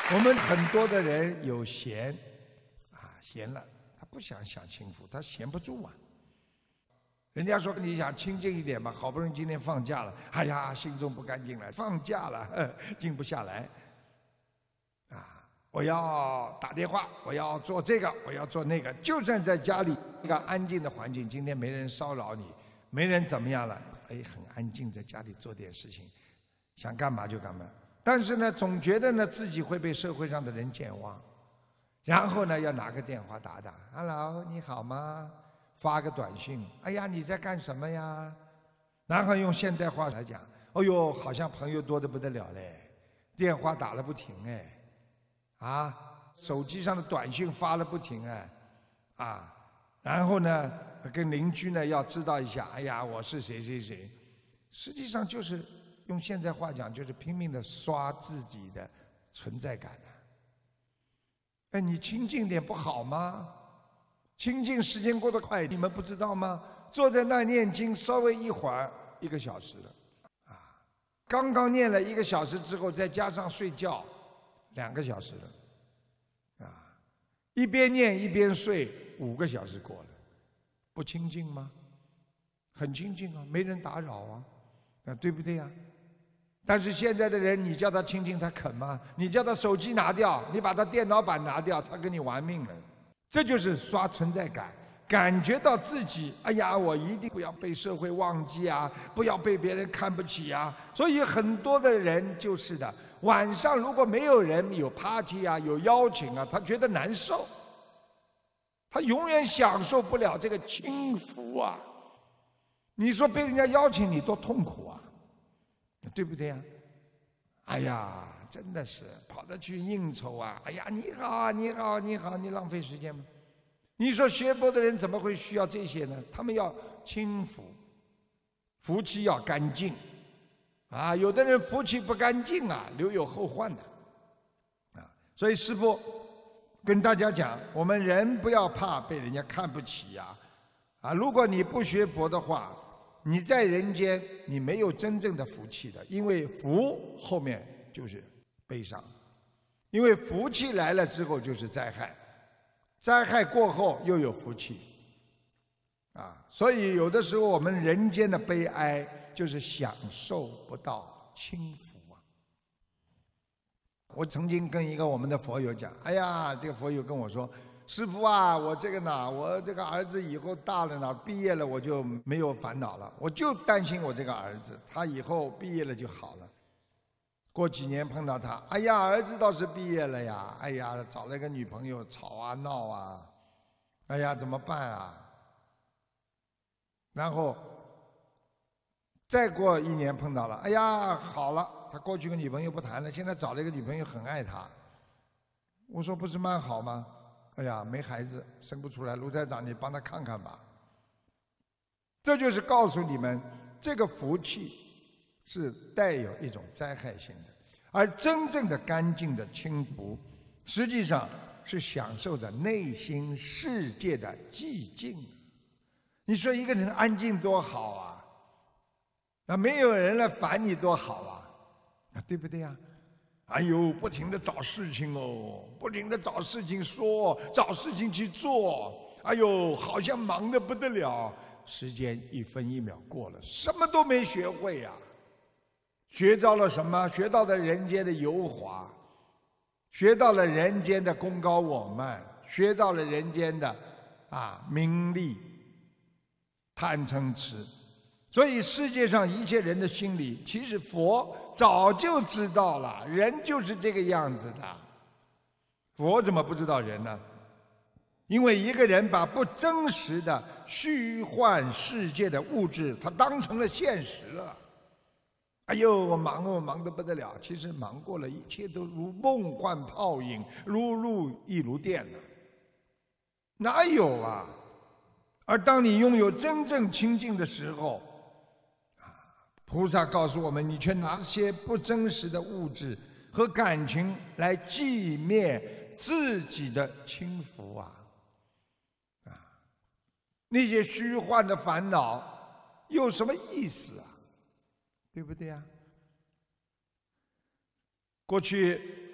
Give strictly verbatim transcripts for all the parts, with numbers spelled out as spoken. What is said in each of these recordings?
我们很多的人有闲，啊，闲了，他不想享清福，他闲不住啊。人家说你想清静一点吧，好不容易今天放假了，哎呀，心中不干净了，放假了，呵静不下来。啊，我要打电话，我要做这个，我要做那个，就算在家里一个安静的环境，今天没人骚扰你，没人怎么样了，哎，很安静，在家里做点事情，想干嘛就干嘛。但是呢，总觉得呢自己会被社会上的人健忘，然后呢要拿个电话打打 ，Hello， 你好吗？发个短信，哎呀，你在干什么呀？然后用现代话来讲，哎呦，好像朋友多得不得了嘞，电话打了不停哎，啊，手机上的短信发了不停哎，啊，然后呢跟邻居呢要知道一下，哎呀，我是谁谁谁，实际上就是用现在话讲，就是拼命的刷自己的存在感啊。哎，你清静点不好吗？清静时间过得快，你们不知道吗？坐在那念经，稍微一会儿，一个小时了，啊，刚刚念了一个小时之后，再加上睡觉，两个小时了，啊，一边念一边睡，五个小时过了，不清静吗？很清静啊，没人打扰啊，啊，对不对呀？但是现在的人，你叫他清静，他肯吗？你叫他手机拿掉，你把他电脑版拿掉，他跟你玩命了。这就是刷存在感，感觉到自己，哎呀，我一定不要被社会忘记啊，不要被别人看不起啊。所以很多的人就是的，晚上如果没有人有 party 啊，有邀请啊，他觉得难受，他永远享受不了这个清福啊。你说被人家邀请你多痛苦啊，对不对呀？哎呀，真的是跑着去应酬啊！哎呀，你好啊，你好，你好，你浪费时间吗？你说学佛的人怎么会需要这些呢？他们要清福，福气要干净，啊，有的人福气不干净啊，留有后患的，啊，所以师父跟大家讲，我们人不要怕被人家看不起呀，啊，如果你不学佛的话，你在人间你没有真正的福气的，因为福后面就是悲伤，因为福气来了之后就是灾害，灾害过后又有福气，啊，所以有的时候我们人间的悲哀就是享受不到清福啊。我曾经跟一个我们的佛友讲，哎呀，这个佛友跟我说，师父啊，我这个呢，我这个儿子以后大了呢，毕业了我就没有烦恼了，我就担心我这个儿子，他以后毕业了就好了。过几年碰到他，哎呀，儿子倒是毕业了呀，哎呀，找了一个女朋友，吵啊闹啊，哎呀，怎么办啊？然后再过一年碰到了，哎呀，好了，他过去跟女朋友不谈了，现在找了一个女朋友很爱他。我说不是蛮好吗？哎呀，没孩子，生不出来，卢台长你帮他看看吧。这就是告诉你们，这个福气是带有一种灾害性的，而真正的干净的清福，实际上是享受着内心世界的寂静。你说一个人安静多好啊，那没有人来烦你多好啊，啊，对不对呀？哎呦，不停地找事情哦，不停地找事情说，找事情去做，哎呦，好像忙得不得了。时间一分一秒过了，什么都没学会呀、啊。学到了什么？学到了人间的油滑，学到了人间的功高我慢，学到了人间的啊名利、贪嗔痴。所以世界上一切人的心理，其实佛早就知道了，人就是这个样子的。佛怎么不知道人呢？因为一个人把不真实的虚幻世界的物质，他当成了现实了。哎呦，我忙哦，忙得不得了。其实忙过了，一切都如梦幻泡影，如露亦如电了。哪有啊？而当你拥有真正清净的时候，菩萨告诉我们，你却拿些不真实的物质和感情来寂灭自己的轻浮啊！啊，那些虚幻的烦恼有什么意思啊？对不对啊？过去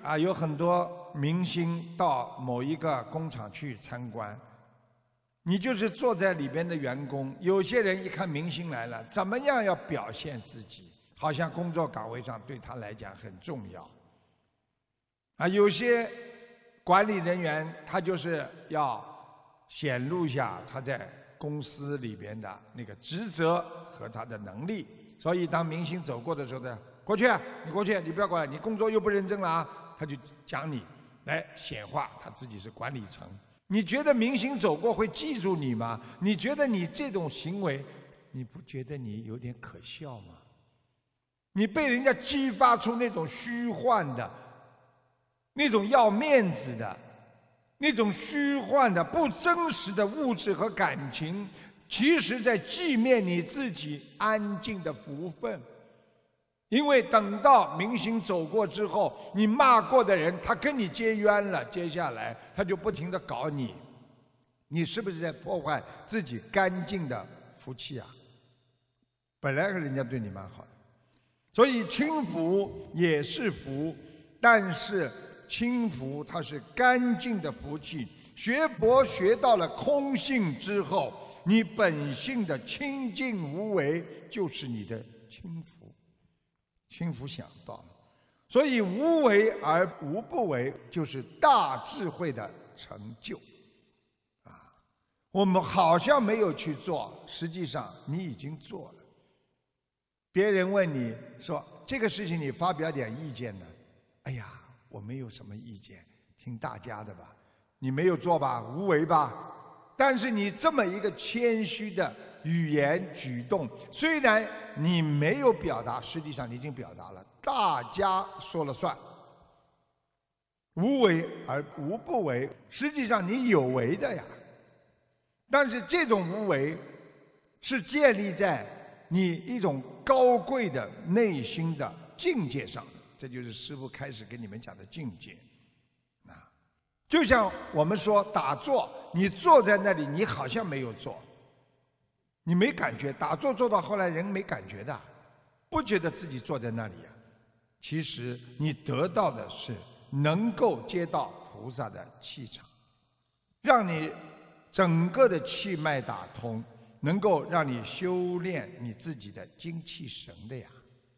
啊，有很多明星到某一个工厂去参观，你就是坐在里边的员工。有些人一看明星来了，怎么样要表现自己，好像工作岗位上对他来讲很重要。啊，有些管理人员他就是要显露下他在公司里边的那个职责和他的能力，所以当明星走过的时候呢，过去，你过去，你不要过来，你工作又不认真了啊，他就讲你来显化他自己是管理层。你觉得明星走过会记住你吗？你觉得你这种行为，你不觉得你有点可笑吗？你被人家激发出那种虚幻的、那种要面子的、那种虚幻的、不真实的物质和感情，其实在纪念你自己安静的福分。因为等到明星走过之后，你骂过的人他跟你结冤了，接下来他就不停地搞你，你是不是在破坏自己干净的福气啊？本来人家对你蛮好的，所以轻浮也是福，但是轻浮它是干净的福气。学佛学到了空性之后，你本性的清净无为就是你的轻浮。轻浮想到了，所以无为而无不为，就是大智慧的成就。啊，我们好像没有去做，实际上你已经做了。别人问你说这个事情你发表点意见呢？哎呀，我没有什么意见，听大家的吧。你没有做吧，无为吧？但是你这么一个谦虚的语言举动，虽然你没有表达，实际上你已经表达了，大家说了算。无为而无不为，实际上你有为的呀。但是这种无为是建立在你一种高贵的内心的境界上，这就是师父开始跟你们讲的境界。啊，就像我们说打坐，你坐在那里，你好像没有坐，你没感觉，打坐坐到后来人没感觉的，不觉得自己坐在那里呀。其实你得到的是能够接到菩萨的气场，让你整个的气脉打通，能够让你修炼你自己的精气神的呀。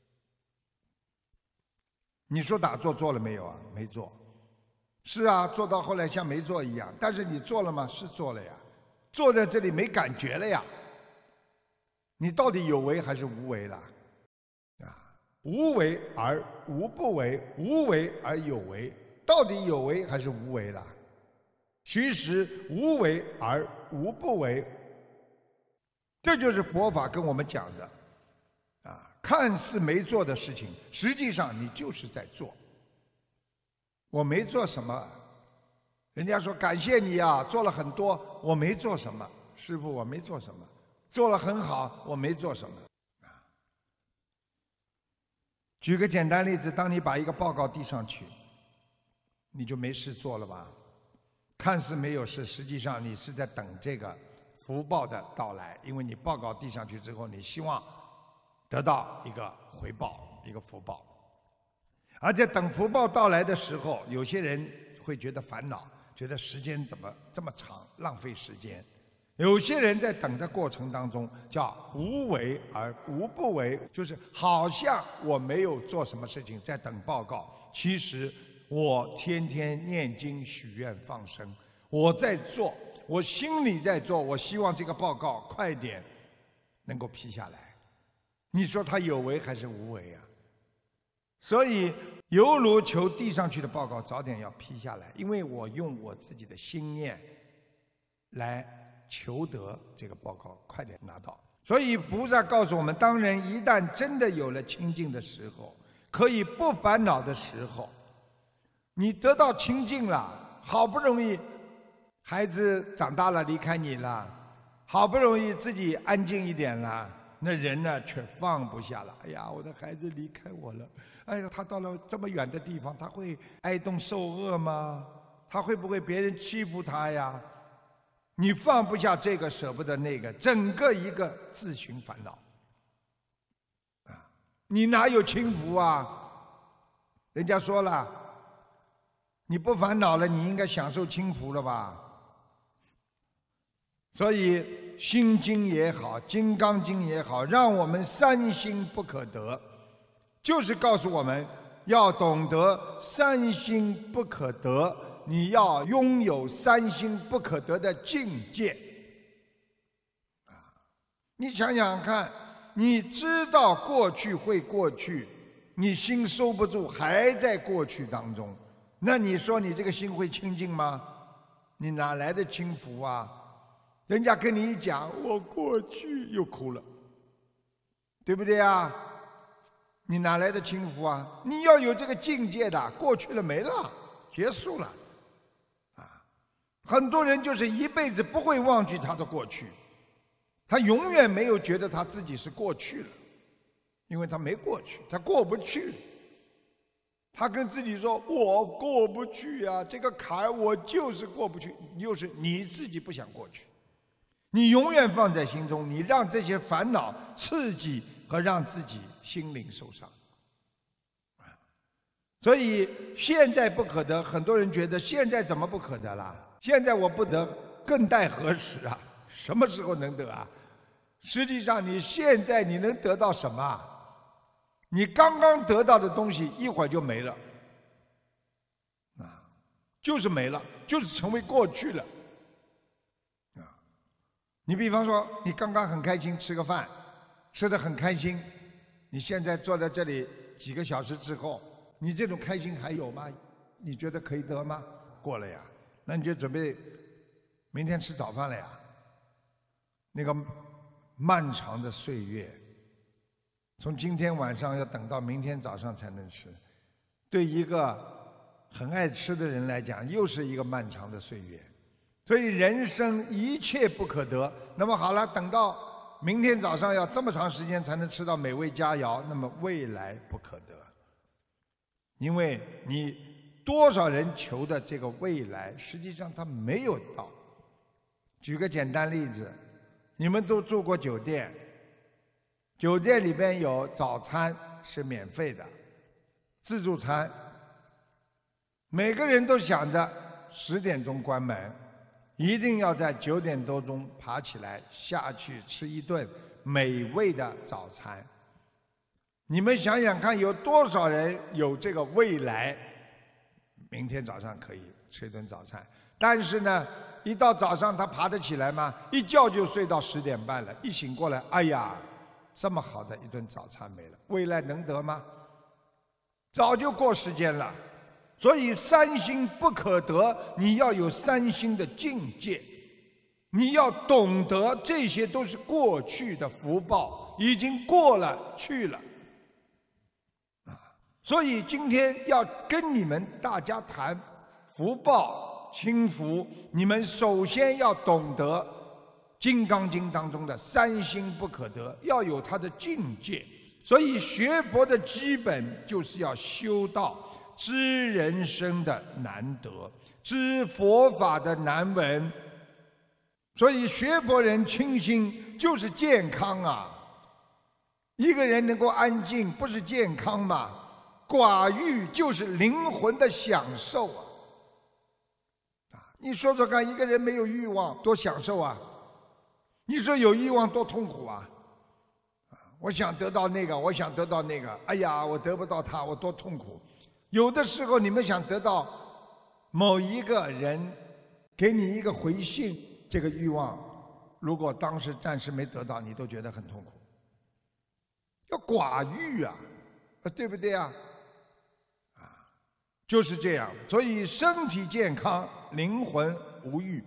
你说打坐做了没有啊？没做。是啊，做到后来像没做一样。但是你做了吗？是做了呀。坐在这里没感觉了呀。你到底有为还是无为了？啊，无为而无不为，无为而有为，到底有为还是无为了？其实无为而无不为，这就是佛法跟我们讲的。啊，看似没做的事情，实际上你就是在做。我没做什么，人家说感谢你啊，做了很多，我没做什么，师父我没做什么，做了很好，我没做什么。啊，举个简单例子，当你把一个报告递上去，你就没事做了吧？看似没有事，实际上你是在等这个福报的到来，因为你报告递上去之后，你希望得到一个回报，一个福报。而在等福报到来的时候，有些人会觉得烦恼，觉得时间怎么这么长，浪费时间。有些人在等的过程当中叫无为而无不为，就是好像我没有做什么事情在等报告，其实我天天念经许愿放生，我在做，我心里在做，我希望这个报告快点能够批下来。你说他有为还是无为啊？所以犹如求递上去的报告早点要批下来，因为我用我自己的心念来求得这个报告快点拿到。所以菩萨告诉我们，当人一旦真的有了清净的时候，可以不烦恼的时候，你得到清净了，好不容易孩子长大了离开你了，好不容易自己安静一点了，那人呢却放不下了。哎呀，我的孩子离开我了，哎呀，他到了这么远的地方，他会挨冻受饿吗？他会不会别人欺负他呀？你放不下这个，舍不得那个，整个一个自寻烦恼啊！你哪有轻浮啊？人家说了， 你不烦恼了，你应该享受清福了吧？所以《心经》也好，《金刚经》也好，让我们三心不可得，就是告诉我们要懂得三心不可得，你要拥有三心不可得的境界。啊，你想想看，你知道过去会过去，你心收不住，还在过去当中，那你说你这个心会清净吗？你哪来的轻浮啊？人家跟你一讲，我过去又哭了，对不对啊？你哪来的轻浮啊？你要有这个境界的，过去了没了，结束了。啊，很多人就是一辈子不会忘记他的过去，他永远没有觉得他自己是过去了，因为他没过去，他过不去。他跟自己说：“我过不去呀，这个坎我就是过不去。”又是你自己不想过去。你永远放在心中，你让这些烦恼刺激和让自己心灵受伤。所以现在不可得，很多人觉得现在怎么不可得啦？现在我不得，更待何时啊？什么时候能得啊？实际上你现在你能得到什么？你刚刚得到的东西一会儿就没了，啊，就是没了，就是成为过去了。你比方说，你刚刚很开心吃个饭，吃得很开心，你现在坐在这里几个小时之后，你这种开心还有吗？你觉得可以得吗？过了呀，那你就准备明天吃早饭了呀。那个漫长的岁月，从今天晚上要等到明天早上才能吃，对一个很爱吃的人来讲，又是一个漫长的岁月。所以人生一切不可得。那么好了，等到明天早上要这么长时间才能吃到美味佳肴，那么未来不可得。因为你多少人求的这个未来，实际上它没有到。举个简单例子，你们都住过酒店，酒店里边有早餐是免费的，自助餐，每个人都想着十点钟关门，一定要在九点多钟爬起来下去吃一顿美味的早餐。你们想想看，有多少人有这个未来，明天早上可以吃一顿早餐？但是呢，一到早上他爬得起来吗？一觉就睡到十点半了，一醒过来，哎呀，这么好的一顿早餐没了，未来能得吗？早就过时间了。所以三心不可得，你要有三心的境界，你要懂得这些都是过去的福报，已经过了去了。啊，所以今天要跟你们大家谈福报轻福，你们首先要懂得《金刚经》当中的三心不可得，要有它的境界。所以学佛的基本就是要修道。知人生的难得，知佛法的难闻，所以学佛人清心就是健康啊！一个人能够安静，不是健康吗？寡欲就是灵魂的享受啊！啊，你说说看，一个人没有欲望多享受啊？你说有欲望多痛苦啊？啊，我想得到那个，我想得到那个，哎呀，我得不到他，我多痛苦！有的时候你们想得到某一个人给你一个回信，这个欲望如果当时暂时没得到，你都觉得很痛苦。要寡欲啊，对不对啊？啊，就是这样。所以身体健康，灵魂无欲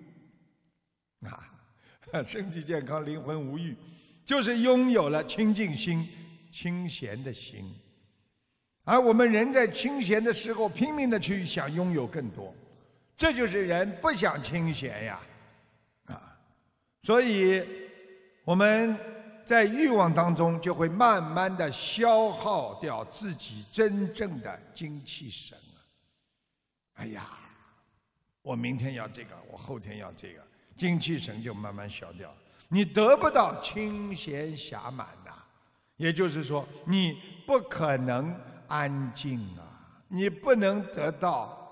啊，身体健康，灵魂无欲，就是拥有了清净心、清闲的心。而我们人在清闲的时候拼命的去想拥有更多，这就是人不想清闲呀，啊，所以我们在欲望当中就会慢慢的消耗掉自己真正的精气神啊！哎呀，我明天要这个，我后天要这个，精气神就慢慢消掉，你得不到清闲暇满呐，也就是说，你不可能安静啊，你不能得到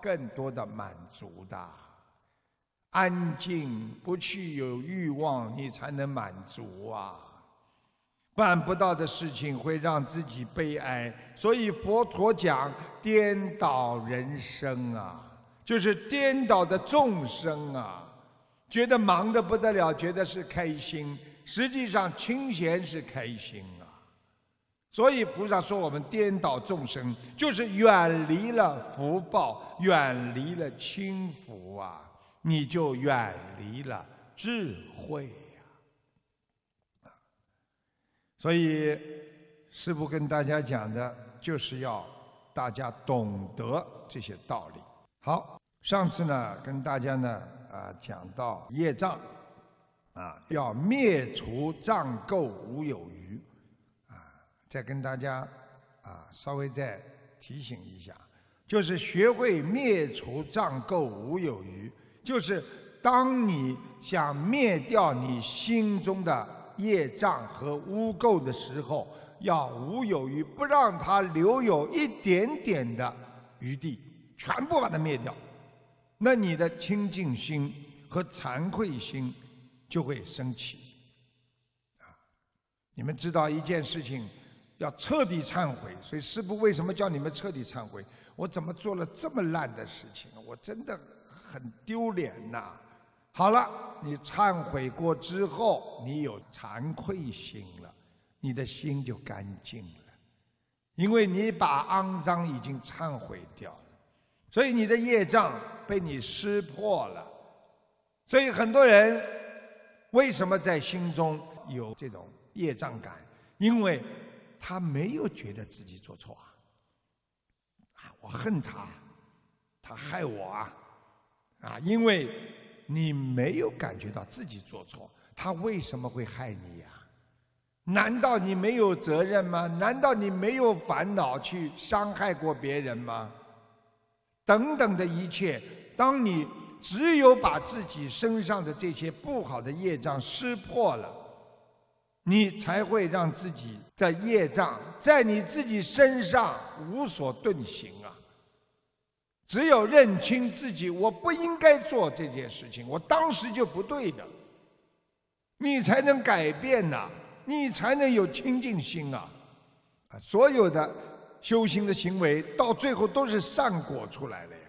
更多的满足的。安静，不去有欲望，你才能满足啊。办不到的事情会让自己悲哀，所以佛陀讲颠倒人生啊，就是颠倒的众生啊，觉得忙得不得了，觉得是开心，实际上清闲是开心啊。所以菩萨说我们颠倒众生，就是远离了福报，远离了轻福啊，你就远离了智慧呀。所以师父跟大家讲的就是要大家懂得这些道理。好，上次呢跟大家呢啊讲到业障啊，要灭除障垢无有余啊，再跟大家啊稍微再提醒一下，就是学会灭除障垢无有余，就是当你想灭掉你心中的业障和污垢的时候，要无有余，不让它留有一点点的余地，全部把它灭掉。那你的清净心和惭愧心就会升起。啊，你们知道一件事情要彻底忏悔，所以师父为什么叫你们彻底忏悔？我怎么做了这么烂的事情？我真的很丢脸呐！好了，你忏悔过之后，你有惭愧心了，你的心就干净了，因为你把肮脏已经忏悔掉了，所以你的业障被你识破了。所以很多人为什么在心中有这种业障感？因为他没有觉得自己做错啊，啊，我恨他，他害我啊，啊，因为你没有感觉到自己做错，他为什么会害你呀？难道你没有责任吗？难道你没有烦恼去伤害过别人吗？等等的一切，当你只有把自己身上的这些不好的业障识破了，你才会让自己的业障在你自己身上无所遁形啊！只有认清自己，我不应该做这件事情，我当时就不对的，你才能改变呐、啊，你才能有清净心啊！啊，所有的修行的行为到最后都是善果出来了呀。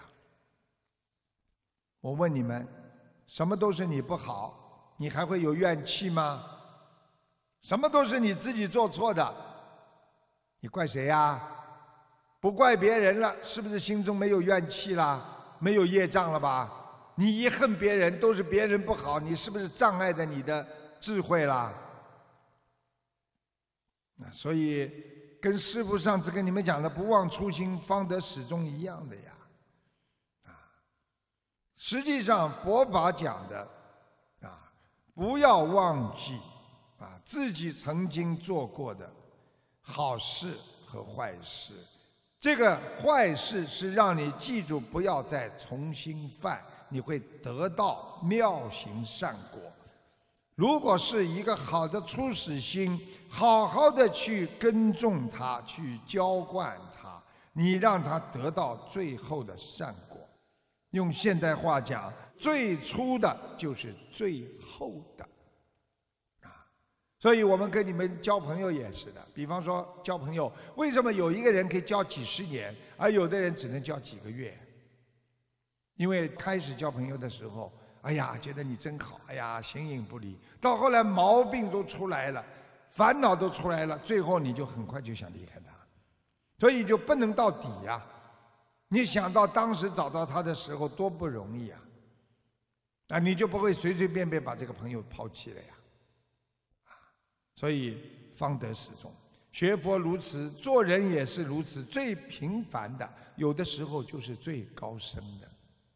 我问你们，什么都是你不好，你还会有怨气吗？什么都是你自己做错的，你怪谁呀？不怪别人了，是不是心中没有怨气啦，没有业障了吧？你一恨别人，都是别人不好，你是不是障碍着你的智慧啦？所以跟师父上次跟你们讲的不忘初心方得始终一样的呀。啊，实际上佛法讲的啊，不要忘记啊自己曾经做过的好事和坏事。这个坏事是让你记住，不要再重新犯，你会得到妙行善果。如果是一个好的初始心，好好的去耕种它，去浇灌它，你让它得到最后的善果。用现代话讲，最初的就是最后的。所以我们跟你们交朋友也是的，比方说交朋友，为什么有一个人可以交几十年，而有的人只能交几个月？因为开始交朋友的时候，哎呀，觉得你真好，哎呀，形影不离，到后来毛病都出来了，烦恼都出来了，最后你就很快就想离开他，所以就不能到底呀。你想到当时找到他的时候多不容易啊，啊，你就不会随随便便把这个朋友抛弃了呀。所以方得始终，学佛如此，做人也是如此。最平凡的，有的时候就是最高深的。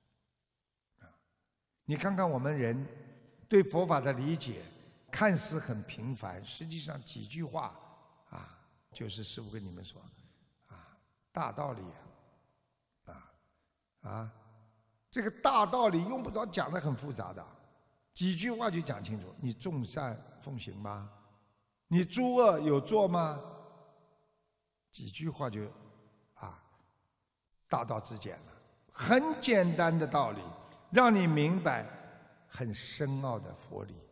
你看看我们人对佛法的理解，看似很平凡，实际上几句话啊，就是师父跟你们说啊，大道理啊啊，这个大道理用不着讲得很复杂的，几句话就讲清楚。你众善奉行吗？你诸恶有做吗？几句话就啊，大道至简了， 很简单的道理，让你明白很深奥的佛理。